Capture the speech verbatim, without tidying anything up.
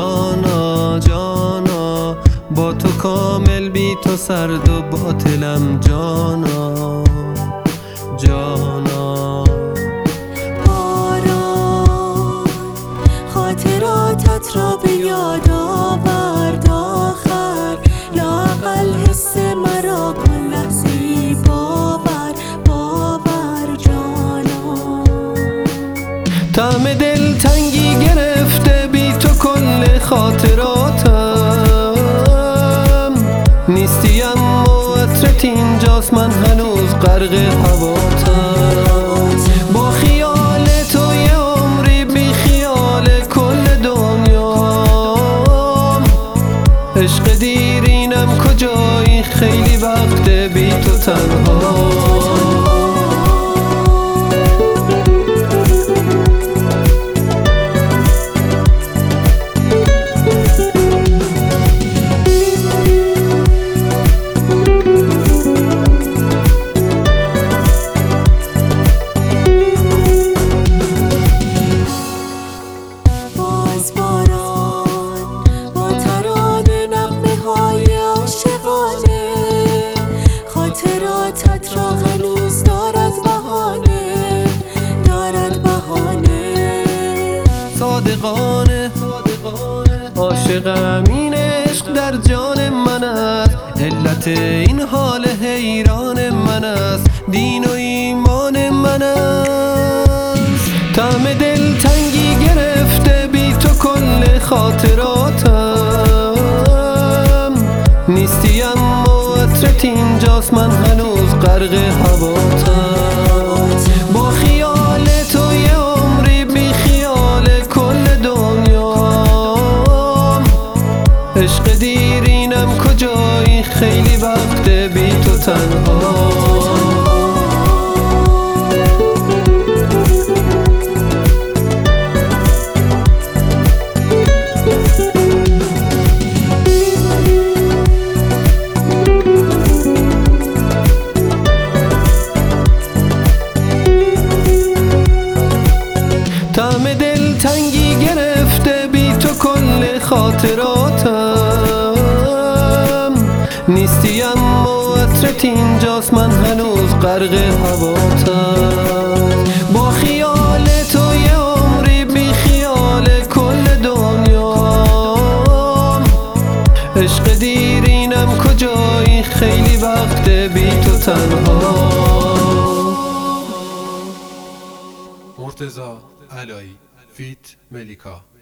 جانا جانا، با تو کامل بی تو سرد و باطلم جانا جانا. باران خاطراتت را به یاد آورد، آخر لااقل حس مرا کن لحظه‌ای باور باور جانا. طعم دلتنگی گرفته بی تو کل خاطراتم، نیستی اما عطرت اینجاست، من هنوز غرق هواتم. با خیال تو یه عمری بی خیال کل دنیام، عشق دیرینم کجایی، خیلی وقت بی تو تنها. خاطراتت را هنوز دارد بهانه، دارد بهانه. صادقانه عاشقم، این عشق در جان من است، علت این حال حیران من است، دین و ایمان من است. طعم دلتنگی گرفته بی تو کل خاطراتم، نیستی اما عطرت اینجاست، من هنوز غرق هواتم. با خیال تو یه عمری بی خیال کل دنیام، عشق دیرینم کجایی، خیلی وقت بی تو تنها. طعم دلتنگی گرفته بی تو کل خاطراتم، نیستی اما عطرت اینجاست، من هنوز غرق هواتم. با خیال تو یه عمری بی خیال کل دنیام، عشق دیرینم کجایی، خیلی وقت بی تو تنها. مرتضی علایی فیت ملیکا.